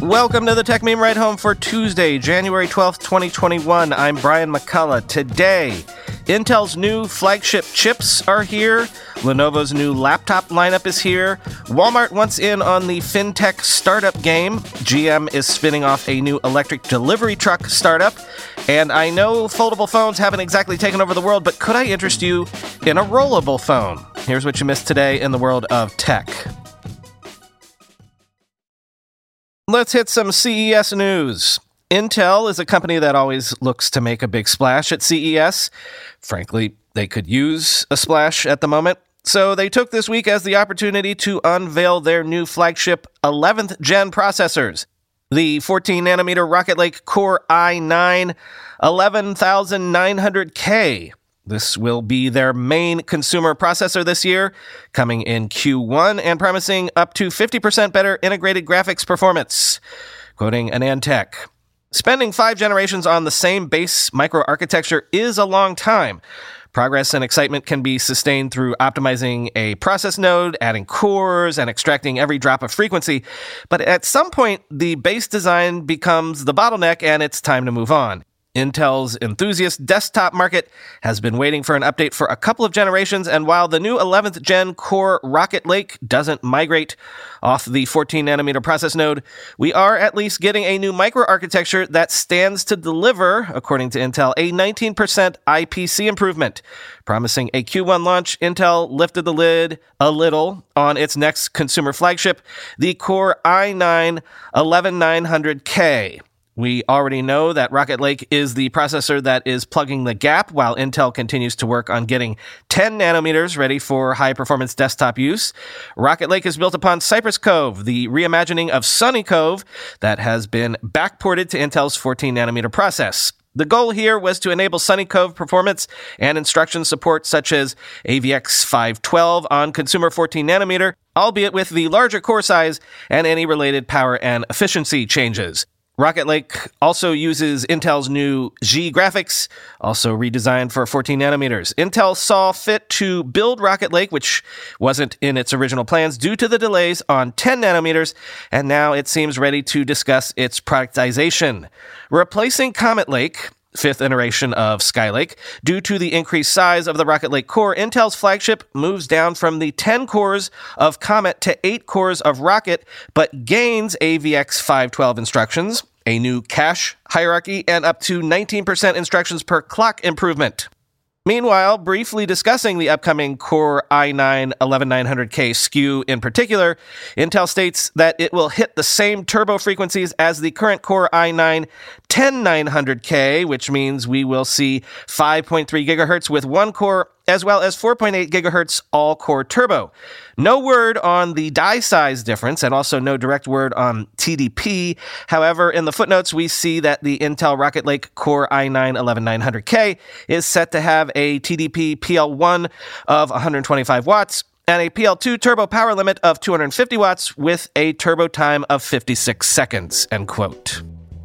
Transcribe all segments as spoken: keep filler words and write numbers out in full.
Welcome to the Tech Meme Ride Home for Tuesday, January twelfth, twenty twenty-one. I'm Brian McCullough. Today, Intel's new flagship chips are here. Lenovo's new laptop lineup is here. Walmart wants in on the fintech startup game. G M is spinning off a new electric delivery truck startup. And I know foldable phones haven't exactly taken over the world, but could I interest you in a rollable phone? Here's what you missed today in the world of tech. Let's hit some C E S news. Intel is a company that always looks to make a big splash at C E S. Frankly, they could use a splash at the moment. So they took this week as the opportunity to unveil their new flagship eleventh gen processors. The fourteen nanometer Rocket Lake Core i nine eleven thousand nine hundred K. This will be their main consumer processor this year, coming in Q one and promising up to fifty percent better integrated graphics performance. Quoting AnandTech, spending five generations on the same base microarchitecture is a long time. Progress and excitement can be sustained through optimizing a process node, adding cores, and extracting every drop of frequency. But at some point, the base design becomes the bottleneck and it's time to move on. Intel's enthusiast desktop market has been waiting for an update for a couple of generations, and while the new eleventh gen Core Rocket Lake doesn't migrate off the fourteen nanometer process node, we are at least getting a new microarchitecture that stands to deliver, according to Intel, a nineteen percent I P C improvement. Promising a Q one launch, Intel lifted the lid a little on its next consumer flagship, the Core i nine eleven thousand nine hundred K. We already know that Rocket Lake is the processor that is plugging the gap while Intel continues to work on getting ten nanometers ready for high-performance desktop use. Rocket Lake is built upon Cypress Cove, the reimagining of Sunny Cove that has been backported to Intel's fourteen nanometer process. The goal here was to enable Sunny Cove performance and instruction support such as A V X five twelve on consumer fourteen nanometer, albeit with the larger core size and any related power and efficiency changes. Rocket Lake also uses Intel's new G graphics, also redesigned for fourteen nanometers. Intel saw fit to build Rocket Lake, which wasn't in its original plans due to the delays on ten nanometers, and now it seems ready to discuss its productization. Replacing Comet Lake, fifth iteration of Skylake, due to the increased size of the Rocket Lake core, Intel's flagship moves down from the ten cores of Comet to eight cores of Rocket, but gains A V X five twelve instructions, a new cache hierarchy, and up to nineteen percent instructions per clock improvement. Meanwhile, briefly discussing the upcoming Core i nine eleven thousand nine hundred K S K U in particular, Intel states that it will hit the same turbo frequencies as the current Core i nine ten thousand nine hundred K, which means we will see five point three gigahertz with one core, as well as four point eight gigahertz all-core turbo. No word on the die size difference, and also no direct word on T D P. However, in the footnotes, we see that the Intel Rocket Lake Core i nine eleven thousand nine hundred K is set to have a T D P P L one of one hundred twenty-five watts, and a P L two turbo power limit of two hundred fifty watts with a turbo time of fifty-six seconds, end quote.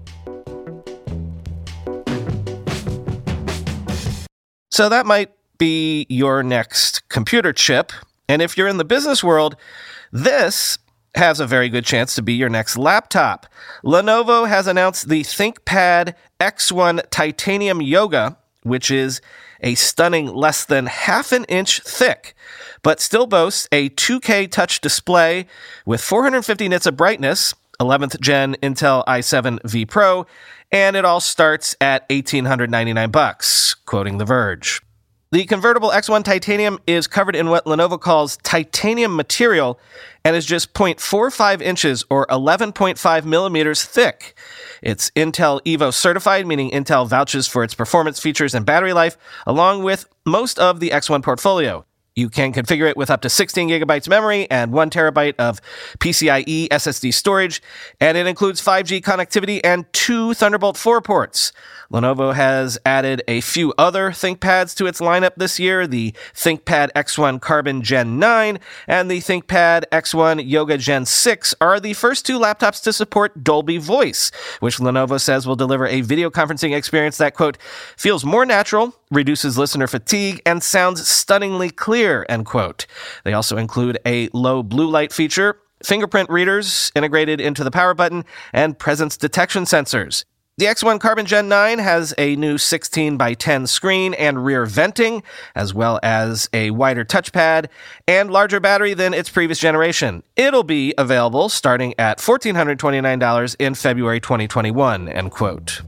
So that might be your next computer chip. And if you're in the business world, this has a very good chance to be your next laptop. Lenovo has announced the ThinkPad X one Titanium Yoga, which is a stunning less than half an inch thick, but still boasts a two K touch display with four hundred fifty nits of brightness, eleventh gen Intel i seven V Pro, and it all starts at one thousand eight hundred ninety-nine bucks, quoting The Verge. The convertible X one Titanium is covered in what Lenovo calls titanium material and is just zero point four five inches or eleven point five millimeters thick. It's Intel Evo certified, meaning Intel vouches for its performance, features, and battery life, along with most of the X one portfolio. You can configure it with up to sixteen gigabytes memory and one terabyte of PCIe S S D storage, and it includes five G connectivity and two Thunderbolt four ports. Lenovo has added a few other ThinkPads to its lineup this year, the ThinkPad X one Carbon Gen nine and the ThinkPad X one Yoga Gen six are the first two laptops to support Dolby Voice, which Lenovo says will deliver a video conferencing experience that, quote, feels more natural, reduces listener fatigue, and sounds stunningly clear, end quote. They also include a low blue light feature, fingerprint readers integrated into the power button, and presence detection sensors. The X one Carbon Gen nine has a new sixteen by ten screen and rear venting, as well as a wider touchpad and larger battery than its previous generation. It'll be available starting at one thousand four hundred twenty-nine dollars in February twenty twenty-one, end quote.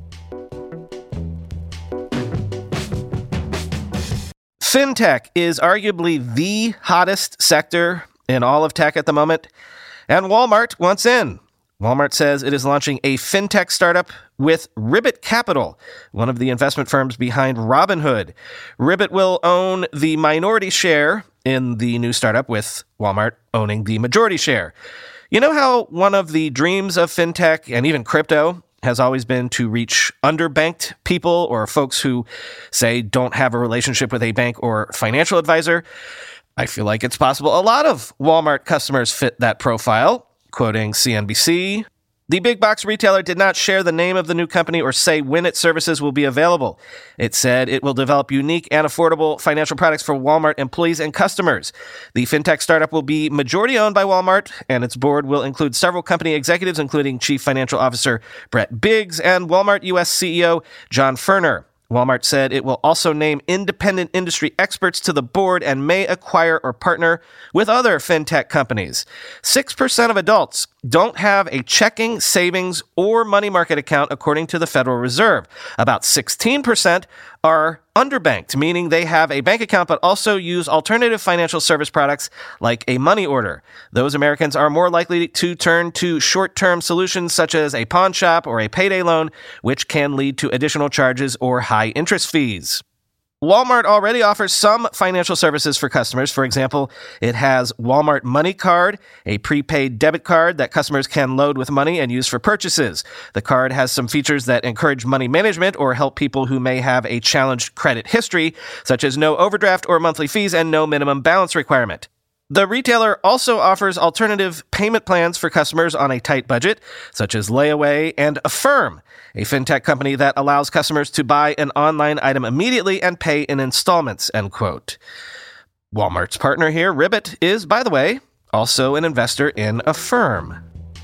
Fintech is arguably the hottest sector in all of tech at the moment, and Walmart wants in. Walmart says it is launching a fintech startup with Ribbit Capital, one of the investment firms behind Robinhood. Ribbit will own the minority share in the new startup, with Walmart owning the majority share. You know how one of the dreams of fintech and even crypto has always been to reach underbanked people or folks who, say, don't have a relationship with a bank or financial advisor? I feel like it's possible a lot of Walmart customers fit that profile. Quoting C N B C, the big box retailer did not share the name of the new company or say when its services will be available. It said it will develop unique and affordable financial products for Walmart employees and customers. The fintech startup will be majority owned by Walmart, and its board will include several company executives, including Chief Financial Officer Brett Biggs and Walmart U S C E O John Furner. Walmart said it will also name independent industry experts to the board and may acquire or partner with other fintech companies. six percent of adults don't have a checking, savings, or money market account, according to the Federal Reserve. About sixteen percent are underbanked, meaning they have a bank account but also use alternative financial service products like a money order. Those Americans are more likely to turn to short-term solutions such as a pawn shop or a payday loan, which can lead to additional charges or high interest fees. Walmart already offers some financial services for customers. For example, it has Walmart Money Card, a prepaid debit card that customers can load with money and use for purchases. The card has some features that encourage money management or help people who may have a challenged credit history, such as no overdraft or monthly fees and no minimum balance requirement. The retailer also offers alternative payment plans for customers on a tight budget, such as Layaway and Affirm, a fintech company that allows customers to buy an online item immediately and pay in installments, end quote. Walmart's partner here, Ribbit, is, by the way, also an investor in Affirm.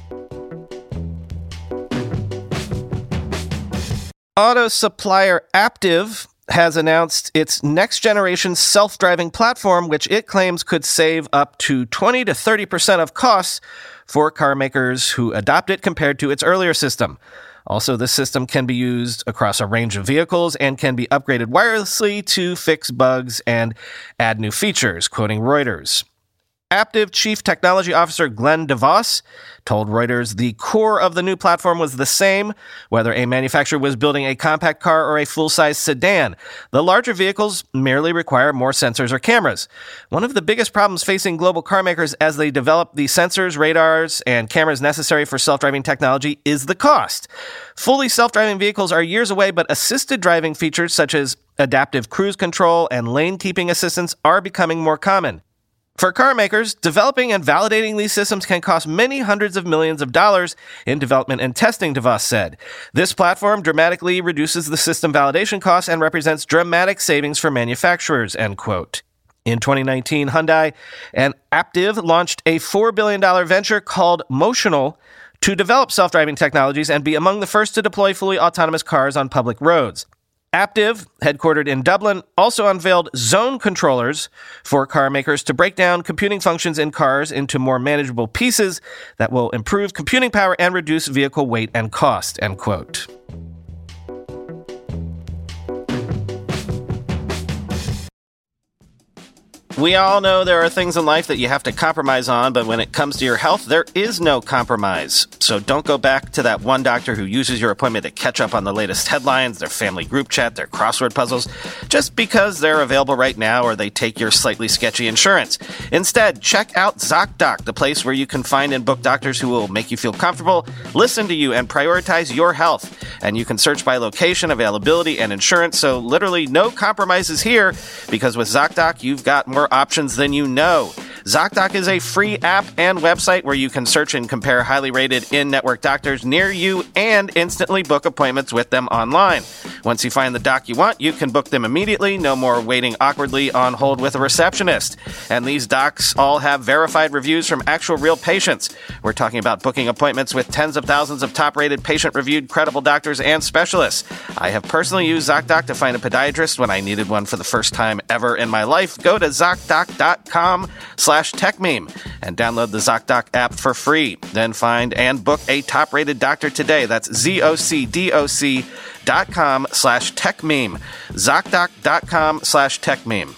Auto supplier Aptiv has announced its next-generation self-driving platform, which it claims could save up to twenty to thirty percent of costs for car makers who adopt it compared to its earlier system. Also, the system can be used across a range of vehicles and can be upgraded wirelessly to fix bugs and add new features, quoting Reuters. Aptiv Chief Technology Officer Glenn DeVos told Reuters the core of the new platform was the same, whether a manufacturer was building a compact car or a full-size sedan. The larger vehicles merely require more sensors or cameras. One of the biggest problems facing global car makers as they develop the sensors, radars, and cameras necessary for self-driving technology is the cost. Fully self-driving vehicles are years away, but assisted driving features such as adaptive cruise control and lane-keeping assistance are becoming more common. For car makers, developing and validating these systems can cost many hundreds of millions of dollars in development and testing, DeVos said. This platform dramatically reduces the system validation costs and represents dramatic savings for manufacturers, end quote. In twenty nineteen, Hyundai and Aptiv launched a four billion dollars venture called Motional to develop self-driving technologies and be among the first to deploy fully autonomous cars on public roads. Aptiv, headquartered in Dublin, also unveiled zone controllers for car makers to break down computing functions in cars into more manageable pieces that will improve computing power and reduce vehicle weight and cost, end quote. We all know there are things in life that you have to compromise on, but when it comes to your health, there is no compromise. So don't go back to that one doctor who uses your appointment to catch up on the latest headlines, their family group chat, their crossword puzzles, just because they're available right now or they take your slightly sketchy insurance. Instead, check out ZocDoc, the place where you can find and book doctors who will make you feel comfortable, listen to you, and prioritize your health. And you can search by location, availability, and insurance, so literally no compromises here, because with ZocDoc, you've got more options than you know. ZocDoc is a free app and website where you can search and compare highly rated in-network doctors near you and instantly book appointments with them online. Once you find the doc you want, you can book them immediately. No more waiting awkwardly on hold with a receptionist. And these docs all have verified reviews from actual real patients. We're talking about booking appointments with tens of thousands of top-rated, patient-reviewed, credible doctors and specialists. I have personally used ZocDoc to find a podiatrist when I needed one for the first time ever in my life. Go to ZocDoc.com slash TechMeme and download the ZocDoc app for free. Then find and book a top-rated doctor today. That's Z-O-C-D-O-C dot com slash TechMeme. ZocDoc.com slash TechMeme.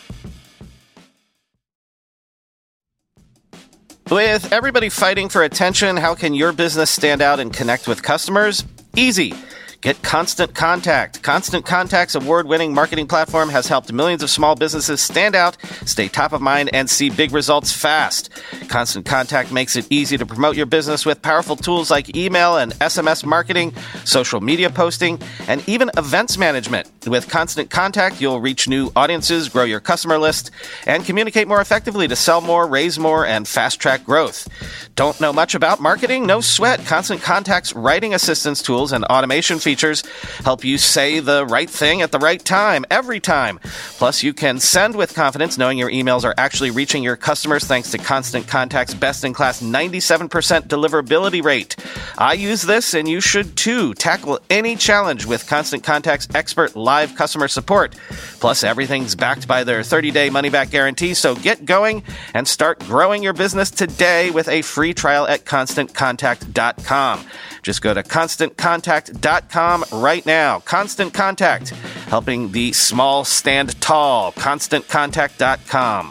With everybody fighting for attention, how can your business stand out and connect with customers? Easy. Get Constant Contact. Constant Contact's award-winning marketing platform has helped millions of small businesses stand out, stay top of mind, and see big results fast. Constant Contact makes it easy to promote your business with powerful tools like email and S M S marketing, social media posting, and even events management. With Constant Contact, you'll reach new audiences, grow your customer list, and communicate more effectively to sell more, raise more, and fast-track growth. Don't know much about marketing? No sweat. Constant Contact's writing assistance tools and automation features help you say the right thing at the right time, every time. Plus, you can send with confidence knowing your emails are actually reaching your customers thanks to Constant Contact's best-in-class ninety-seven percent deliverability rate. I use this, and you should too. Tackle any challenge with Constant Contact's expert live customer support. Plus, everything's backed by their thirty-day money-back guarantee, so get going and start growing your business today with a free trial at constant contact dot com. Just go to constant contact dot com right now. Constant Contact, helping the small stand tall. constant contact dot com.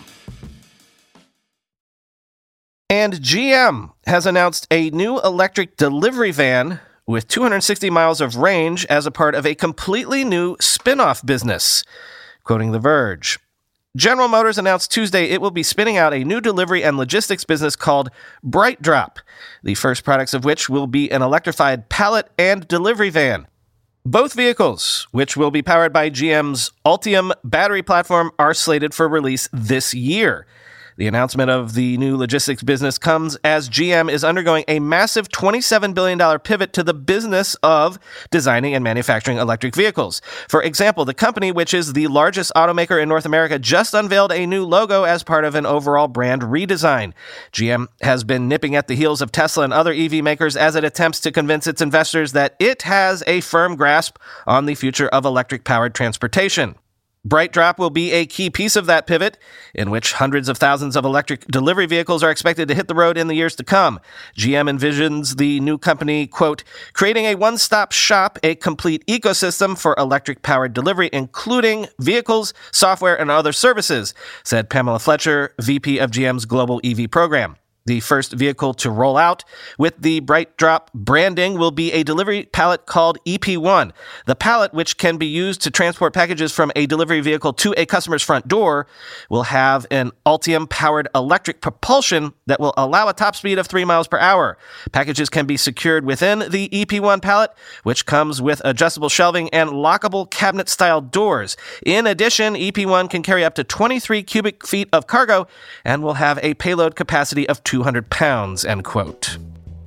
And G M has announced a new electric delivery van with two hundred sixty miles of range as a part of a completely new spin-off business. Quoting The Verge, General Motors announced Tuesday it will be spinning out a new delivery and logistics business called BrightDrop, the first products of which will be an electrified pallet and delivery van. Both vehicles, which will be powered by G M's Ultium battery platform, are slated for release this year. The announcement of the new logistics business comes as G M is undergoing a massive twenty-seven billion dollars pivot to the business of designing and manufacturing electric vehicles. For example, the company, which is the largest automaker in North America, just unveiled a new logo as part of an overall brand redesign. G M has been nipping at the heels of Tesla and other E V makers as it attempts to convince its investors that it has a firm grasp on the future of electric-powered transportation. BrightDrop will be a key piece of that pivot, in which hundreds of thousands of electric delivery vehicles are expected to hit the road in the years to come. G M envisions the new company, quote, creating a one-stop shop, a complete ecosystem for electric-powered delivery, including vehicles, software, and other services, said Pamela Fletcher, V P of G M's Global E V Program. The first vehicle to roll out with the BrightDrop branding will be a delivery pallet called E P one. The pallet, which can be used to transport packages from a delivery vehicle to a customer's front door, will have an Ultium-powered electric propulsion that will allow a top speed of three miles per hour. Packages can be secured within the E P one pallet, which comes with adjustable shelving and lockable cabinet-style doors. In addition, E P one can carry up to twenty-three cubic feet of cargo and will have a payload capacity of two hundred pounds, end quote.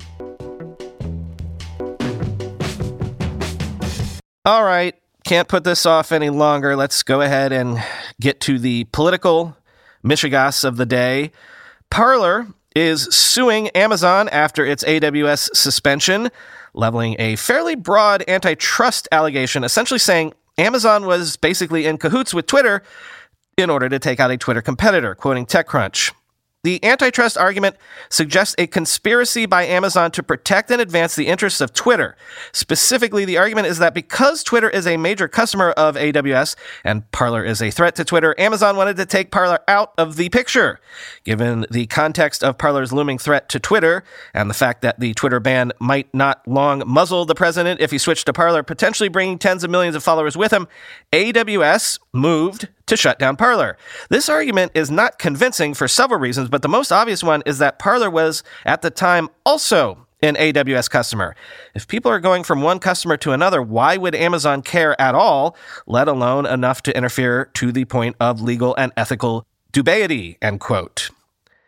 All right, can't put this off any longer. Let's go ahead and get to the political mishigas of the day. Parler is suing Amazon after its A W S suspension, leveling a fairly broad antitrust allegation, essentially saying Amazon was basically in cahoots with Twitter in order to take out a Twitter competitor, quoting TechCrunch. The antitrust argument suggests a conspiracy by Amazon to protect and advance the interests of Twitter. Specifically, the argument is that because Twitter is a major customer of A W S and Parler is a threat to Twitter, Amazon wanted to take Parler out of the picture. Given the context of Parler's looming threat to Twitter and the fact that the Twitter ban might not long muzzle the president if he switched to Parler, potentially bringing tens of millions of followers with him, A W S moved to shut down Parler. This argument is not convincing for several reasons, but the most obvious one is that Parler was, at the time, also an A W S customer. If people are going from one customer to another, why would Amazon care at all, let alone enough to interfere to the point of legal and ethical dubiety, end quote.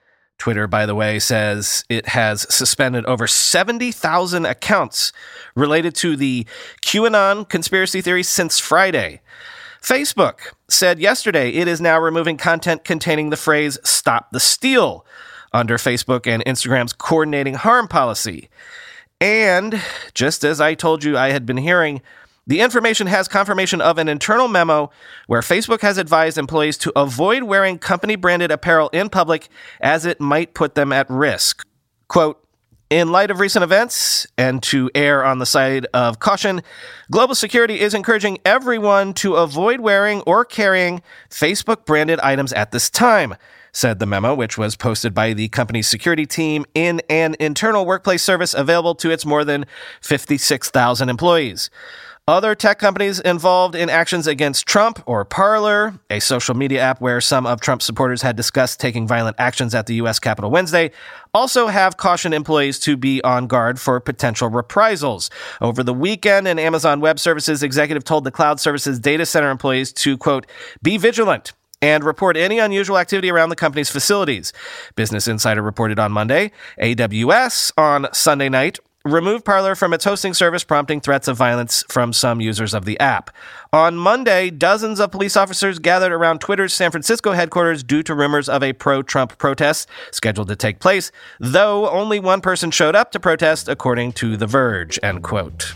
Twitter, by the way, says it has suspended over seventy thousand accounts related to the QAnon conspiracy theory since Friday. Facebook said yesterday it is now removing content containing the phrase "Stop the Steal" under Facebook and Instagram's coordinating harm policy. And just as I told you I had been hearing, the information has confirmation of an internal memo where Facebook has advised employees to avoid wearing company-branded apparel in public as it might put them at risk. Quote, "In light of recent events, and to err on the side of caution, Global Security is encouraging everyone to avoid wearing or carrying Facebook-branded items at this time," said the memo, which was posted by the company's security team in an internal workplace service available to its more than fifty-six thousand employees. Other tech companies involved in actions against Trump, or Parler, a social media app where some of Trump's supporters had discussed taking violent actions at the U S Capitol Wednesday, also have cautioned employees to be on guard for potential reprisals. Over the weekend, an Amazon Web Services executive told the cloud services data center employees to, quote, "be vigilant and report any unusual activity around the company's facilities." Business Insider reported on Monday. A W S on Sunday night removed Parler from its hosting service, prompting threats of violence from some users of the app. On Monday, dozens of police officers gathered around Twitter's San Francisco headquarters due to rumors of a pro-Trump protest scheduled to take place, though only one person showed up to protest, according to The Verge, end quote.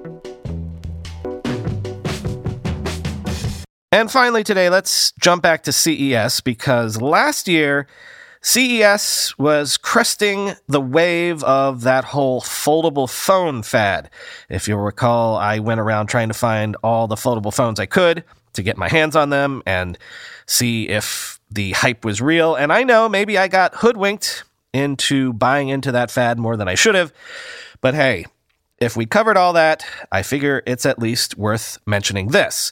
And finally today, let's jump back to C E S, because last year, C E S was cresting the wave of that whole foldable phone fad. If you'll recall, I went around trying to find all the foldable phones I could to get my hands on them and see if the hype was real. And I know maybe I got hoodwinked into buying into that fad more than I should have. But hey, if we covered all that, I figure it's at least worth mentioning this.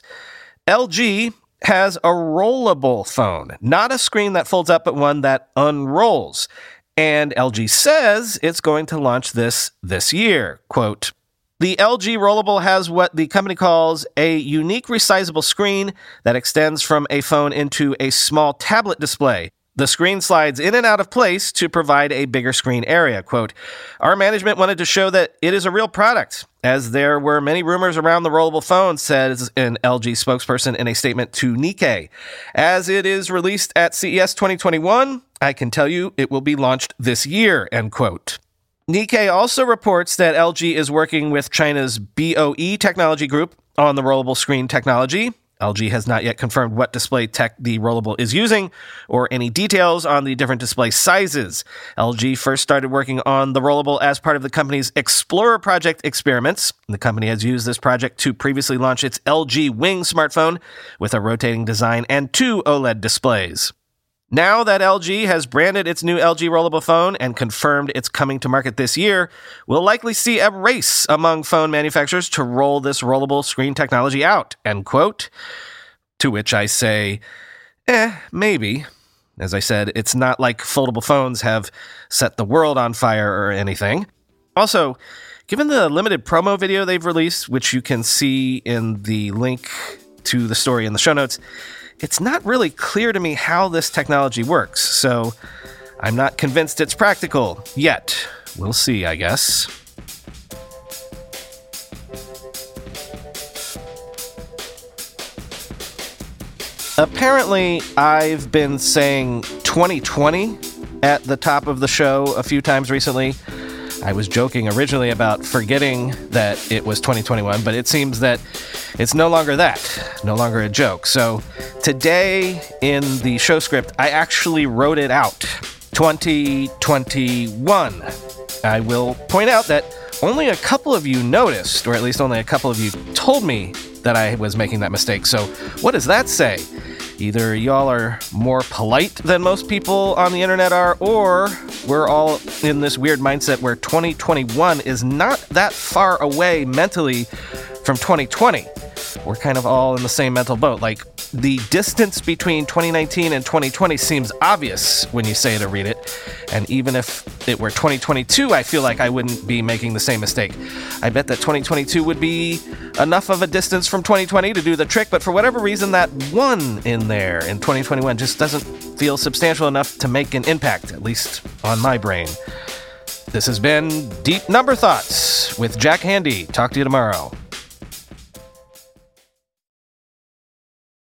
L G has a rollable phone, not a screen that folds up, but one that unrolls. And L G says it's going to launch this this year. Quote, "The L G Rollable has what the company calls a unique resizable screen that extends from a phone into a small tablet display. The screen slides in and out of place to provide a bigger screen area." Quote, "Our management wanted to show that it is a real product, as there were many rumors around the rollable phone," says an L G spokesperson in a statement to Nikkei. "As it is released at C E S twenty twenty-one, I can tell you it will be launched this year," end quote. Nikkei also reports that L G is working with China's B O E Technology Group on the rollable screen technology. L G has not yet confirmed what display tech the rollable is using or any details on the different display sizes. L G first started working on the rollable as part of the company's Explorer project experiments. The company has used this project to previously launch its L G Wing smartphone with a rotating design and two OLED displays. Now that L G has branded its new L G rollable phone and confirmed it's coming to market this year, we'll likely see a race among phone manufacturers to roll this rollable screen technology out, end quote. To which I say, eh, maybe. As I said, it's not like foldable phones have set the world on fire or anything. Also, given the limited promo video they've released, which you can see in the link to the story in the show notes, it's not really clear to me how this technology works, so I'm not convinced it's practical yet. We'll see, I guess. Apparently, I've been saying twenty twenty at the top of the show a few times recently. I was joking originally about forgetting that it was twenty twenty-one, but it seems that it's no longer that, no longer a joke. So today in the show script, I actually wrote it out, twenty twenty-one. I will point out that only a couple of you noticed, or at least only a couple of you told me that I was making that mistake. So what does that say? Either y'all are more polite than most people on the internet are, or we're all in this weird mindset where twenty twenty-one is not that far away mentally from twenty twenty. We're kind of all in the same mental boat. Like, The distance between twenty nineteen and twenty twenty seems obvious when you say it or read it, and even if it were twenty twenty-two, I feel like I wouldn't be making the same mistake. I bet that twenty twenty-two would be enough of a distance from twenty twenty to do the trick, but for whatever reason, that one in there in twenty twenty-one just doesn't feel substantial enough to make an impact, at least on my brain. This has been Deep Number Thoughts with Jack Handey. Talk to you tomorrow.